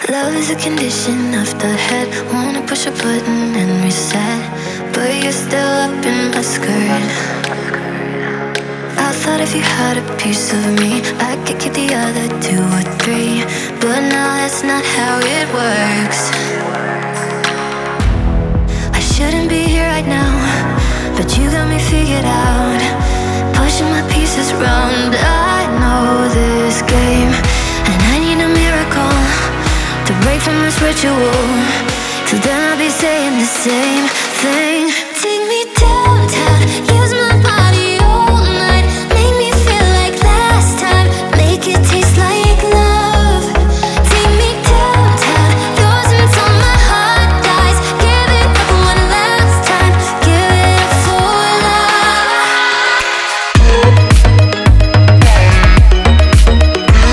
Love is a condition of the head. Wanna push a button and reset, but you're still up in my skirt. I thought if you had a piece of me, I could keep the other two or three, but now that's not how it works. I shouldn't be here right now, but you got me figured out. Pushing my pieces round, I know this game, and I need a miracle to break from this ritual. Till then I'll be saying the same thing